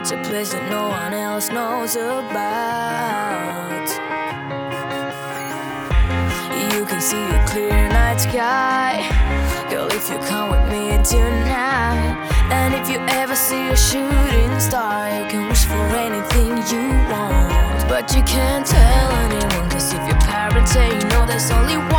It's a place that no one else knows about. You can see a clear night sky, girl, if you come with me tonight. And if you ever see a shooting star, you can wish for anything you want. But you can't tell anyone, cause if your parents say you know there's only one